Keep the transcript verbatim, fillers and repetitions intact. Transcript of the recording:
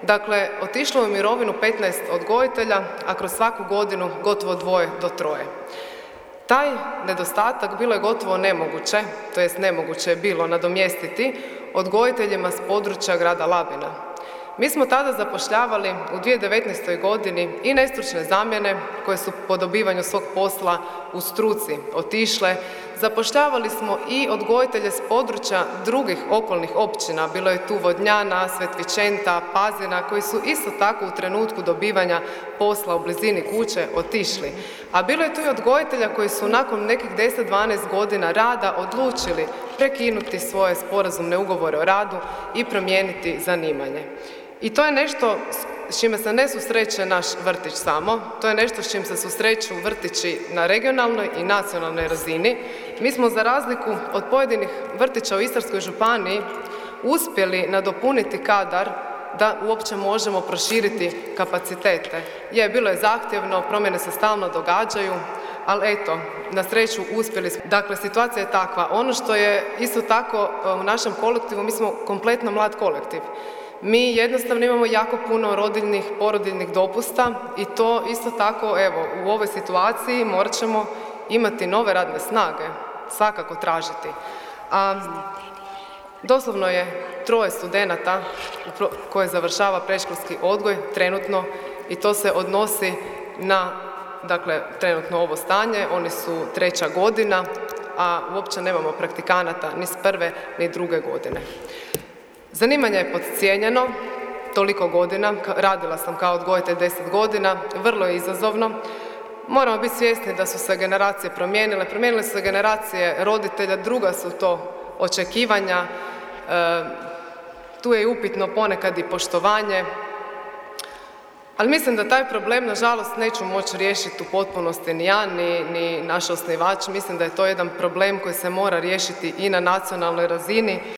Dakle, otišlo je u mirovinu petnaest odgojitelja, a kroz svaku godinu gotovo dvoje do troje. Taj nedostatak bilo je gotovo nemoguće, to jest nemoguće je bilo nadomjestiti odgojiteljima s područja grada Labina. Mi smo tada zapošljavali u dvije tisuće devetnaestoj. godini i nestručne zamjene koje su po dobivanju svog posla u struci otišle. Zapošljavali smo i odgojitelje s područja drugih okolnih općina, bilo je tu Vodnjana, Svetvičenta, Pazina, koji su isto tako u trenutku dobivanja posla u blizini kuće otišli. A bilo je tu i odgojitelja koji su nakon nekih deset do dvanaest godina rada odlučili prekinuti svoje sporazumne ugovore o radu i promijeniti zanimanje. I to je nešto s čime se ne susreće naš vrtić samo, to je nešto s čim se susreću vrtići na regionalnoj i nacionalnoj razini. Mi smo za razliku od pojedinih vrtića u Istarskoj županiji uspjeli nadopuniti kadar da uopće možemo proširiti kapacitete. Je, bilo je zahtjevno, promjene se stalno događaju, ali eto, na sreću uspjeli smo. Dakle, situacija je takva. Ono što je isto tako u našem kolektivu, mi smo kompletno mlad kolektiv. Mi jednostavno imamo jako puno rodiljnih, porodiljnih dopusta i to isto tako, evo, u ovoj situaciji morat ćemo imati nove radne snage, svakako tražiti. A, doslovno je troje studenata koje završava predškolski odgoj trenutno i to se odnosi na, dakle, trenutno ovo stanje, oni su treća godina, a uopće nemamo praktikanata ni s prve ni druge godine. Zanimanje je podcijenjeno, toliko godina, radila sam kao odgojitelj deset godina, vrlo je izazovno. Moramo biti svjesni da su se generacije promijenile, promijenile su se generacije roditelja, druga su to očekivanja, e, tu je upitno ponekad i poštovanje, ali mislim da taj problem, nažalost, neću moći riješiti u potpunosti ni ja, ni, ni naš osnivač. Mislim da je to jedan problem koji se mora riješiti i na nacionalnoj razini.